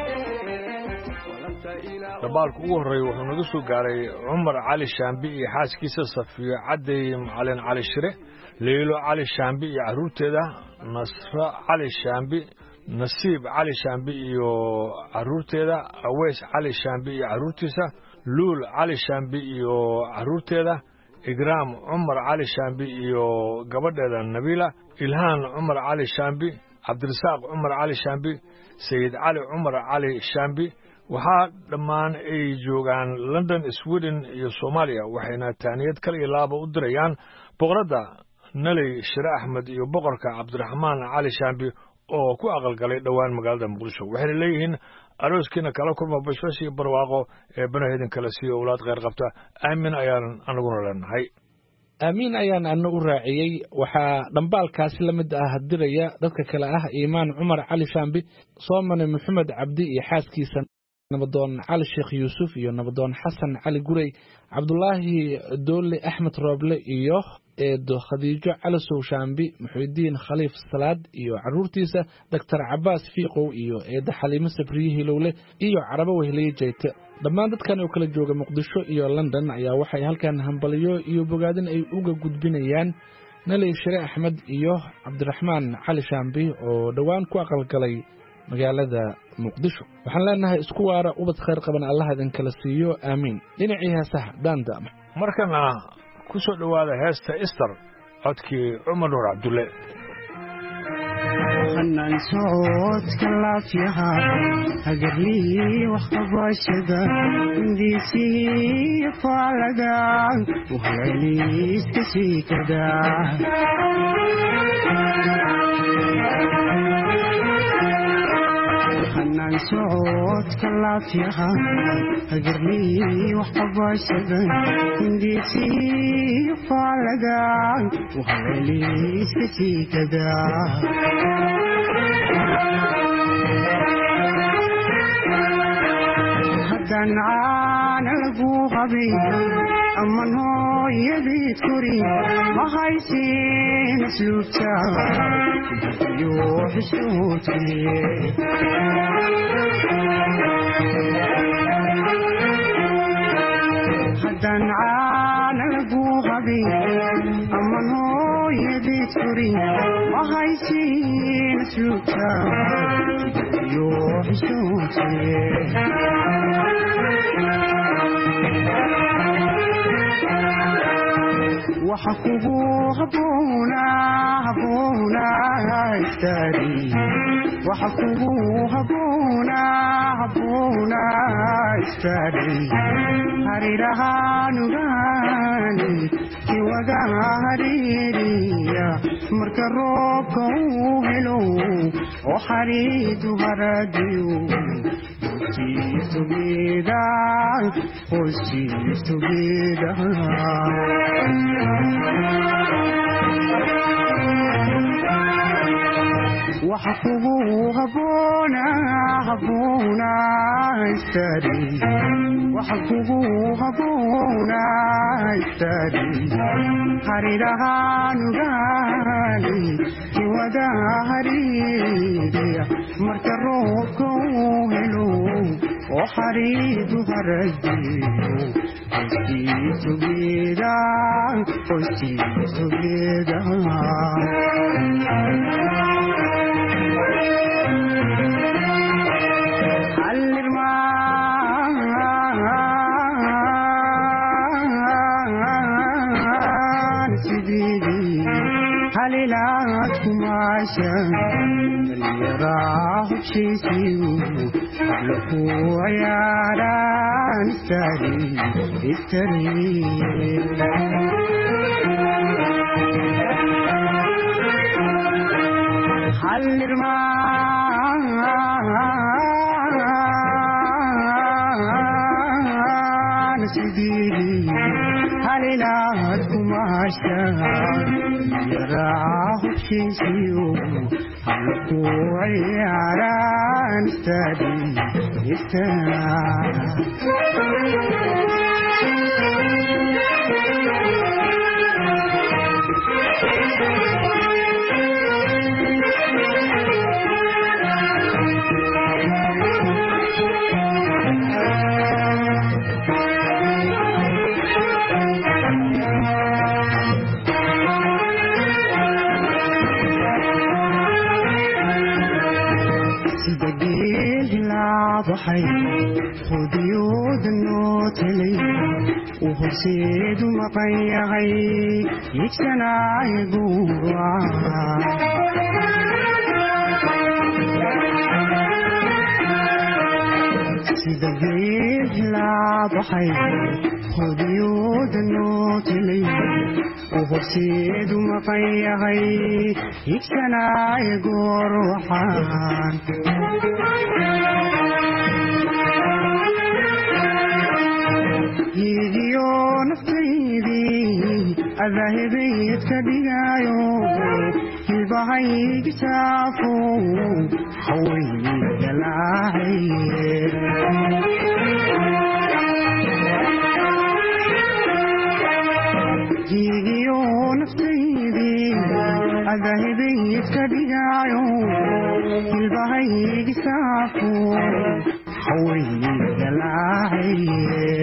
dabaalku ugu horreeyay wuxuu naga soo gaaray Cumar Cali Shaambi iyo xaaskiisa Safiyo Caday Macalin Cali Shire Leelo Cali Shaambi iyo caruurteeda Nasra Cali Shaambi Nasiib Cali Shaambi iyo caruurteeda Aweys Cali Shaambi iyo caruurtiisa Luul Cali Shaambi iyo caruurteeda Igraam Cumar Cali Shaambi iyo gabadheeda Nabila Ilhaan Cumar Cali Shaambi Cabdirasaaq Cumar Cali Shaambi Sayid Cali Cumar Cali Shaambi waxaa dhammaan ay joogaan London, Sweden iyo Soomaaliya waxayna taaniyad kale iyo laaba u dirayaan boqorada Naley Shire Axmed iyo boqorka Cabdiraxmaan Cali Shaambi oo ku aqalgalay dhawaan magaalada Muqdisho waxay leeyihiin arooskiina kala kulma bashbash iyo barwaaqo ee banaheedin kala siiyo awlaad qeyr qabta aamin ayaan anaguna leenahay aamin ayaan anagu raaciyay waxaa dhambaalkaasi la mid ah diraya dadka kale ah Iimaan Cumar Cali Shaambi Soomane Maxamed Cabdi iyo xaaskiisa nabadoon Cali Sheekh Yuusuf iyo nabadoon Xasan Cali Gurey Cabdullaahi Doole Axmed Rooble iyo eedo Khadiijo Cali Sow Shaambi Muxuudiin Khaliif Salaad iyo caruurtiisa Dr Cabbaas Fiiqow iyo eedo Xaliimo Sabriyi Lowle iyo Carabo Wehley Jeyte dhammaan dadkan oo kala jooga Muqdisho iyo London ayaa waxay halkan hambaliyo iyo bogaadin ay uga gudbinayaan Naley Shire Axmed iyo Cabdiraxmaan Cali Shaambi oo dhawaan ku aqalgalay magaalada Muqdisho waxaan leenahay isku waara ubad khayr qaban Allah idin kala siiyo aamin dhinacii heesaha daanda markana ku soo dhawaada heesta Easter codkii Cumar Nuur Cabdulle xanaan socodka laafiyaha hagarlii wax qabashada indhiisii faalaga waxayliis ka sii kardaa xanaan socodka laafiyaha hagarlii wax qabashada indhiisii faalaga waxayliis ka sii kardaa haddaan caana lagu qabin aman hooyadii korin ma haysin asluubta iyo xishoodkii haddaan caana lagu qabin aman hooyadii korin ma haysin asluubta iyo xishoodkii waxa kugu haboona haboona istari waxa kugu haboona haboona istari harirahaanugaani kiwaga haririya marka roobka uu helo oo xariidu haradiyo Hostiis together, hostiis together. waxa kugu haboona haboona istari waxa kugu haboona istari harirahaanugaani kiwada haririya marka roobka uu helo oo xariidu haradiyo hostiis together, hostiis together. halilaad kumaasha dhallinyaraha hubshiisiyu habla ku ciyaaraan istari istari halirmaan sidii halilaad kumaasha dhallinyaraha hubshiisiyu habla ku ciyaaraan istari istari baxay hudiyooda noo telay uu horseedu maqan yahay yigsanaayo guura sida geed laa baxay hudiyooda noo telay uu horseedu maqan yahay yigsanaayo goor waxaan higiyo naftaydii adahibayd ka dhigayo hilbahaygi saafo hawayni galaacaye higiyo naftaydii adahibayd ka dhigayo hilbahaygi saafo hawayni galaacaye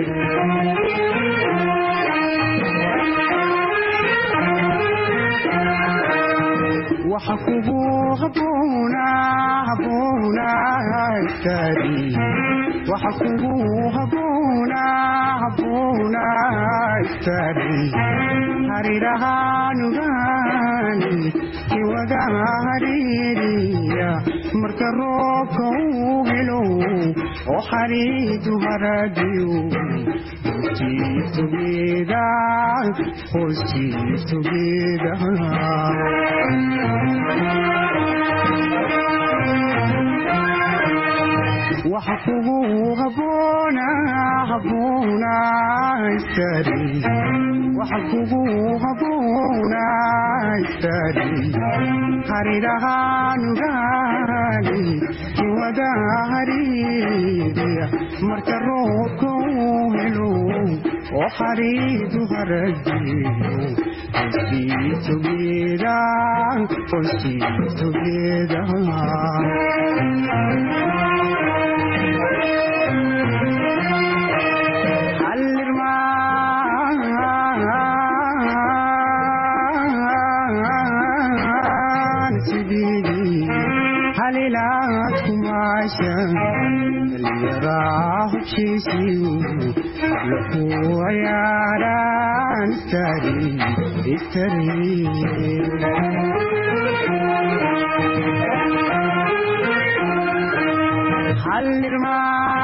waxa kugu haboona haboona istari waxa kugu haboona haboona istari harirahaanugaani kiwaga haririya marka roobka uu helo oo xariidu haradiyo hostiis together, hostiis together. وحفظه هبونا هبونا استري وحفظه هبونا استري هريرها نغالي ودا هريريا مركروكو هلو وحريد هرجيو قصي تبيدا قصي تبيدا يراه تشيسيو لهو ياران استري استري حلر ما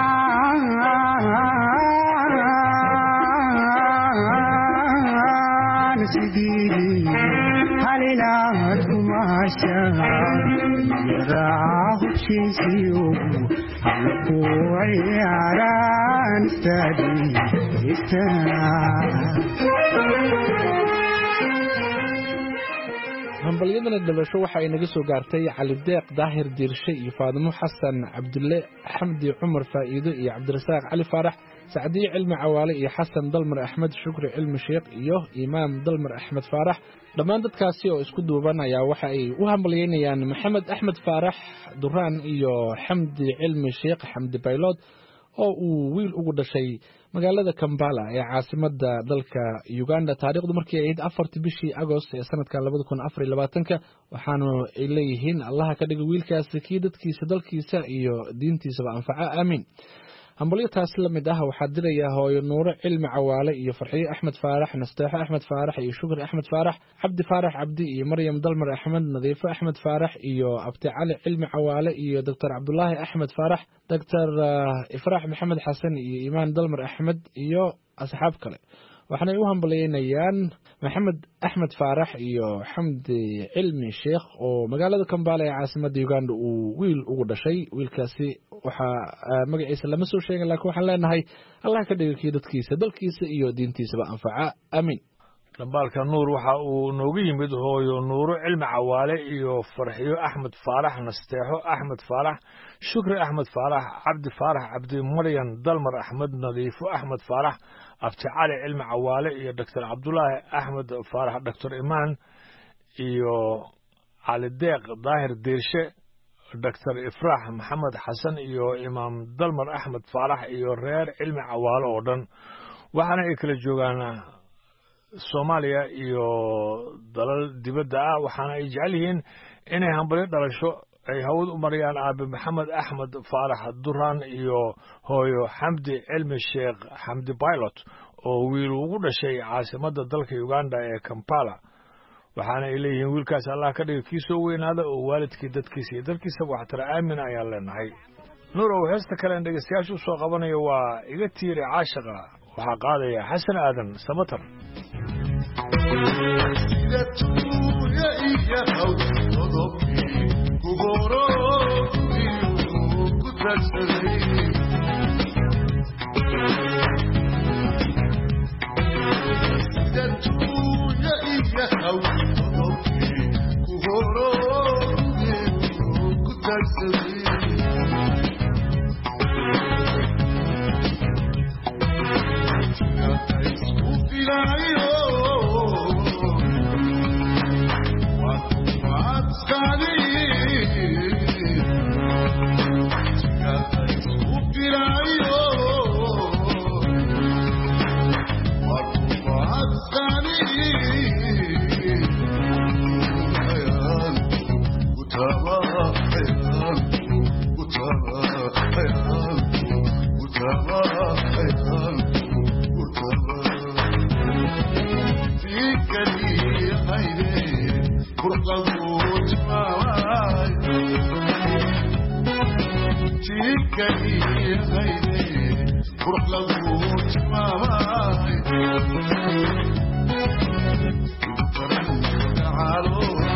نسيدي حليلات كماشا يراه تشيسيو وياران استدي hambalyadana dhalasho waxa ay naga soo gaartay Cali Deeq Daahir Diirshe iyo Faadimo Xasan Cabdulle Xamdi Cumar Faa'iido iyo Cabdirasaaq Cali Faarax Saacadiye Cilmi Cawaale iyo Xasan Dalmar Axmed Shukri Cilmi Sheekh iyo Imaam Dalmar Axmed Faarax dhammaan dadkaasi oo isku duuban ayaa waxa ay u hambalyeynayaan Maxamed Axmed Faarax Duraan iyo Xamdi Cilmi Sheekh Xamdi Baylod oo uu wiil ugu dhashay magaalada Kampala ee caasimadda dalka Uganda taariikhdu markii ay ahayd afartii bishii Agost ee sanadka laba kun afar iyo labaatan waxaanu ay leeyihiin Allah ka dhigo wiilkaasi kii dadkiisa dalkiisa iyo diintiisaba anfaca aamin hambalyo taas la mid ah waxa diraya hooyo Nuuro Cilmi Cawaale iyo Farxiyo Axmed Faarax Nasteexo Axmed Faarax iyo Shukri Axmed Faarax Cabdi Faarax Cabdi iyo Maryam Dalmar Axmed Nadiifo Axmed Faarax iyo Abti Cali Cilmi Cawaale iyo Dr Cabdullaahi Axmed Faarax Dr Ifraax Maxamed Xasan iyo Imaan Dalmar Axmed iyo asxaab kale waxaana ay u hambalyeynayaan Maxamed Axmed Faarax iyo Xamdi Cilmi Sheekh oo magaalada Kampala ee caasimadda Uganda uu wiil ugu dhashay wiilkaasi waxa magaciisa lama soo sheegin laakiin waxaan leenahay Allah ka dhigo kii dadkiisa dalkiisa iyo diintiisaba anfaca aamin dambaalka nuur waxa uu noogu yimid hooyo Nuuro Cilmi Cawaale iyo Farxiyo Axmed Faarax Nasteexo Axmed Faarax Shukri Axmed Faarax Cabdi Faarax Cabdi Maryam Dalmar Axmed Nadiifo Axmed Faarax Abti Cali Cilmi Cawaale iyo Dr Cabdullaahi Axmed Faarax Dr Imaan iyo Cali Deeq Daahir Diirshe Dr Ifraax Maxamed Xasan iyo Imaam Dalmar Axmed Faarax iyo reer Cilmi Cawaale oo dhan waxaana ay kala joogaan Soomaaliya iyo dalal dibadda ah waxaana ay jecel yihiin inay hambalyo dhalasho ay hawad u mariyaan aabe Maxamed Axmed Faarax Duraan iyo hooyo Xamdi Cilmi Sheekh Xamdi Baylod oo wiil ugu dhashay caasimadda dalka Uganda ee Kampala waxaana ay leeyihiin wiilkaas Allah ka dhigo kii soo weynaada oo waalidkii dadkiisa iyo dalkiisa wax tara aamin ayaan leenahay nuuro heesta kale dhageystayaashu soo qabanayo waa iga tiiri caashiqa waxaa qaadaya Xasan Aadan Samatar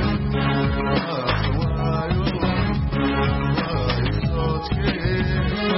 Yeah.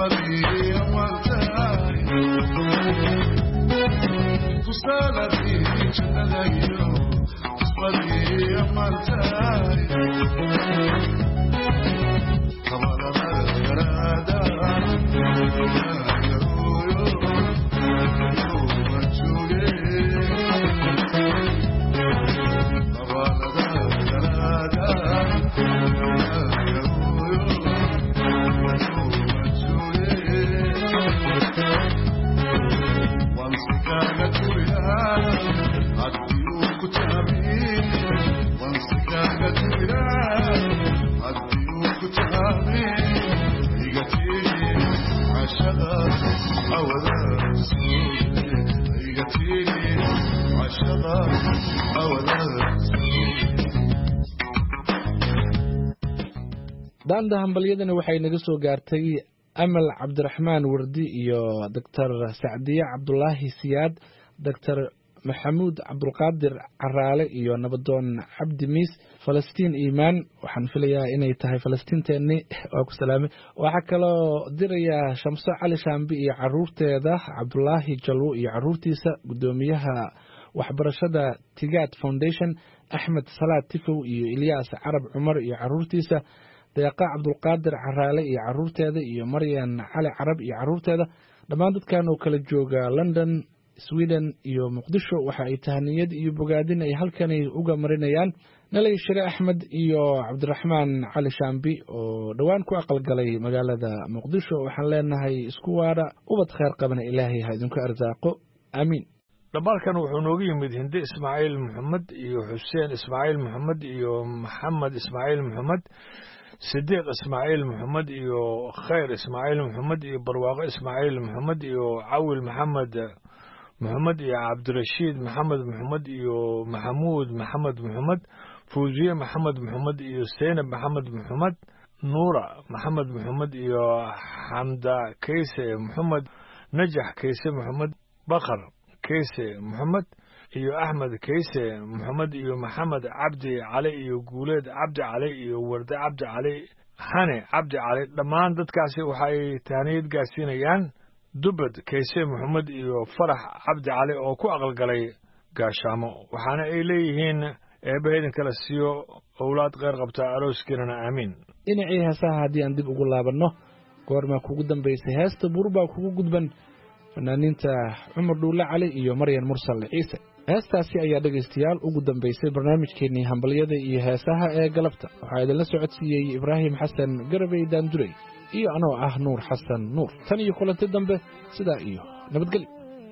daanda hambalyadana waxay naga soo gaartay amal cabdiraxmaan wardi iyo doctor sacdiye cabdulaahi siyaad doctor maxamuud cabdulqaadir caraale iyo nabadoon cabdi miis falastiin iimaan waxaan filayaa inay tahay falastiinteenni waa ku salaamay waxaa kaloo dirayaa shamso cali shaambi iyo caruurteeda cabdulaahi jalwo iyo caruurtiisa guddoomiyaha waxbarashada tigaad foundation axmed salaad tifow iyo ilyaas carab cumar iyo caruurtiisa deeqa cabdulqaadir caraale iyo caruurteeda iyo maryan cali carab iyo caruurteeda dhammaan dadkan oo kala jooga london sweden iyo muqdisho waxa ay tahaniyad iyo bogaadin ay halkani uga marinayaan nalay shire axmed iyo cabdiraxmaan cali shaambi oo dhowaan ku aqalgalay magaalada muqdisho waxaan leenahay isku waara ubad khayr qabana ilaahay ha idinku arsaaqo aamiin dhabalkan wuxuu noogu yimid hindi ismaaciil maxamed iyo xuseen ismaaciil maxamed iyo maxamed ismaaciil maxamed sidiiq ismaaciil maxamed iyo khayr ismaaciil maxamed iyo barwaaqo ismaaciil maxamed iyo cawil maxamed maxamed iyo cabdirashiid maxamed maxamed iyo maxamuud maxamed maxamed fuuziye maxamed maxamed iyo seynab maxamed maxamed nuura maxamed maxamed iyo xamda kayse maxamed najax kayse maxamed bakar kayse maxamed iyo axmed kayse maxamed iyo maxamed cabdi cali iyo guuleed cabdi cali iyo warde cabdi cali xane cabdi cali dhammaan dadkaasi waxay tahniyad gaarsiinayaan dubad kayse maxamed iyo farax cabdi cali oo ku aqalgalay gaashaamo waxaana ay leeyihiin eebbahaydin kala siiyo owlaad kheyr qabta arooskiinana aamiin dhinacii heesaha haddii aan dib ugu laabanno goormaa kugu dambaysay heesta buurbaa kugu gudban fanaaniinta cumar dhuulle cali iyo maryan mursal ciise heestaasi ayaa dhegaystayaal ugu dambaysay barnaamijkeennii hambalyada iyo heesaha ee galabta waxaa idinla socodsiiyey ibraahim xasan garabey daandurey iyo anoo ah nuur xasan nuur tan iyo kulanti dambe sidaa iyo nabadgelyo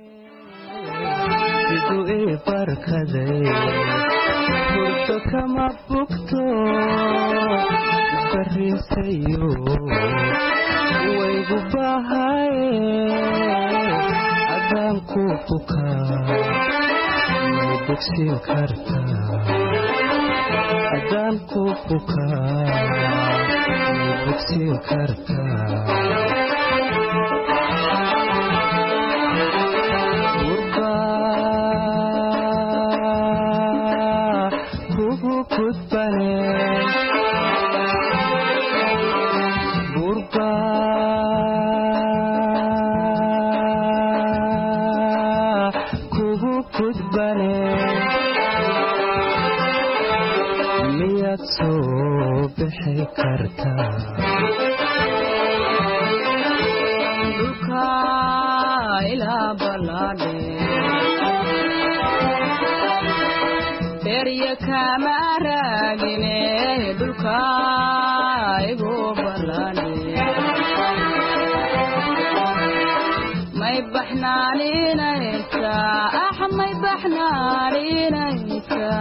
burto kama bugto barisayo waygu bahaye adaan ku bukaa may bogsin kartaa adaan ku bukaa may bogsin kartaa dhulka ilaa balaadhe derya kama raagine dhulka igu balaadhe may baxnaaninaysa ah may baxnaaninaysa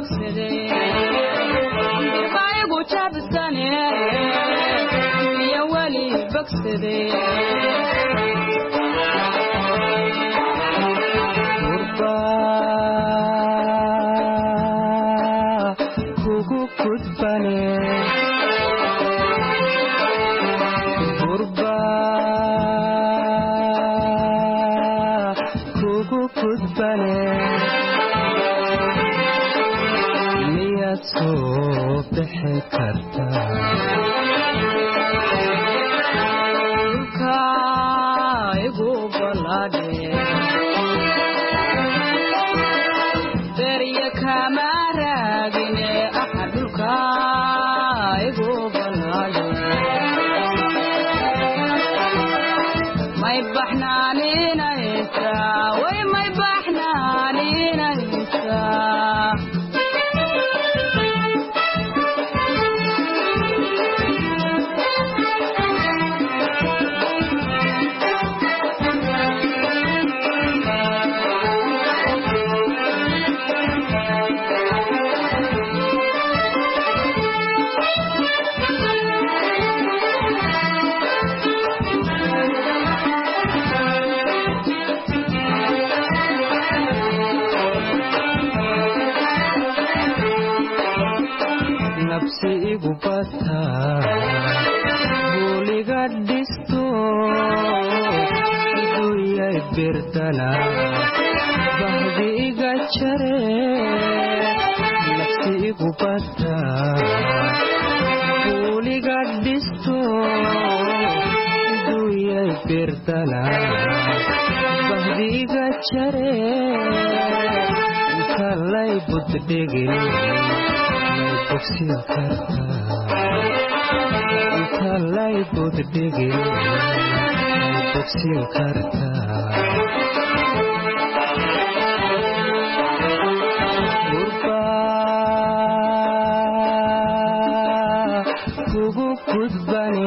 bogsade dirbaaygu jabsane iyo wali bogsade gurba kugu kudbane gurba kugu kudbane miyad soo bixi kartaa dhulka igu balaadhe berya kama raagine aha dhulka igu balaadhe may baxnaaninaysaa way may baxnaaninaysaa nafsi igu bata buuliga dhisto iduyay birdana bahdi iga jare nafsi igu bata buuliga dhisto iduyay birdana bahdi iga jare kalay buddhigin bogsin kartaa intalay buddhigin bogsin kartaa gurba kugu kudbane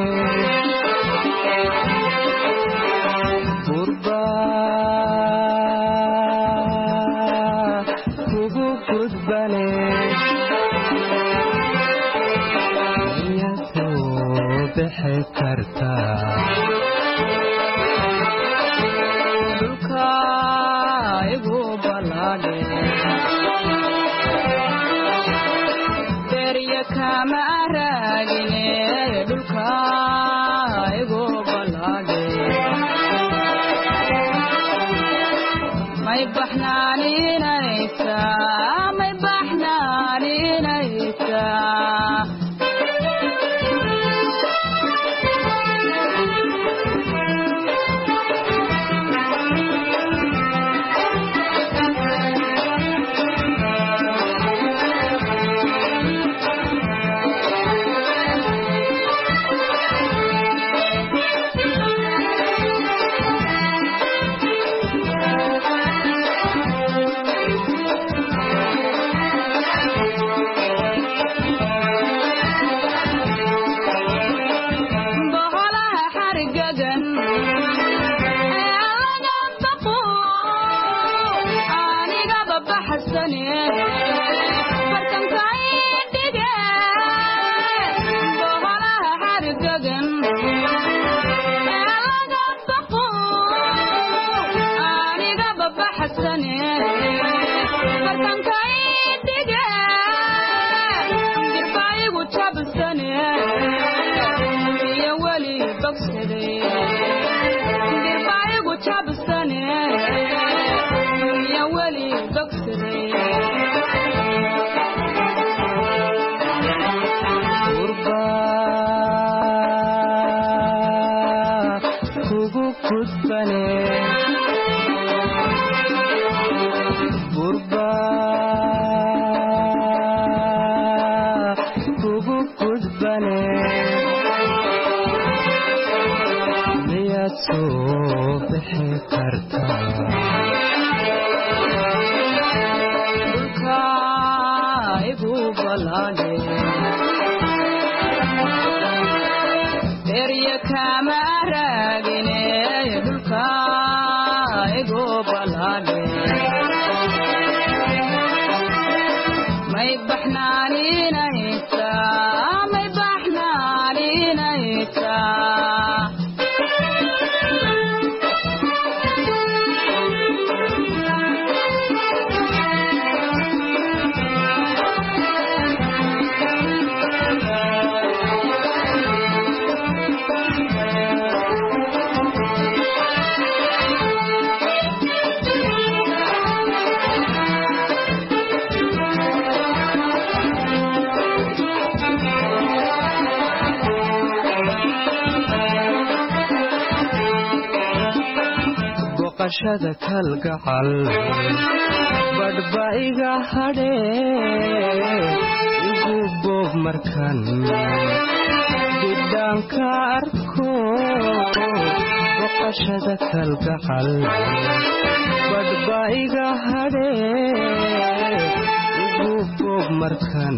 gurba kugu kudbane bixi kartaa dhulka igu balaadhe berya kama raagine dhulka igu balaadhe may baxnaaninaysaa may baxnaaninaysaa may baxnaaninaysaa may baxnaaninaysaa boqashada kalgacal badhba iga hadhee igu boob markan bidhaanka arko boqashada kalgacal badhba iga hadhee igu boob markan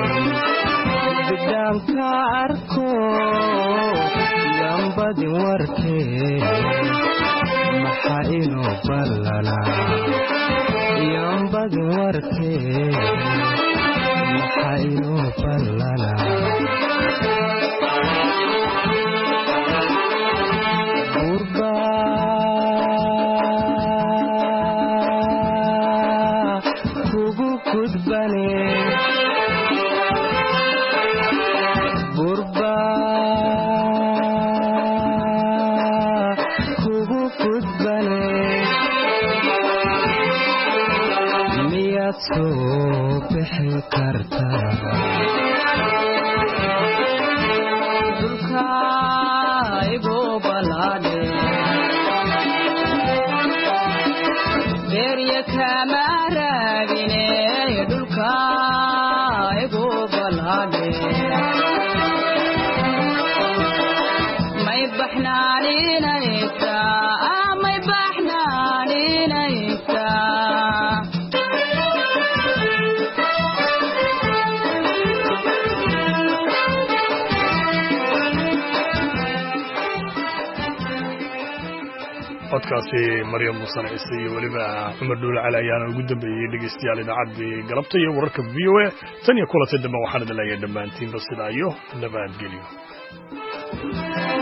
bidhaanka arko yambadin warkee maxaa inoo ballanaa yambadin warkee maxaa inoo ballanaa gurbaa kugu gudbane soo bixi kartaa dhulka igu balaadhe beerya kama raagine dhulka igu balaadhe may baxnaaninaysaa may baxnaaninaysaa codkaasi maryam musan ciise iyo weliba cumar dhuule cali ayaana ugu dambeeyey dhegeystayaal idaacaddii galabta iyo wararka v o a tan iyo kulanti dambe waxaan idin leeyahay dhammaantiinba sidaa iyo nabadgelyo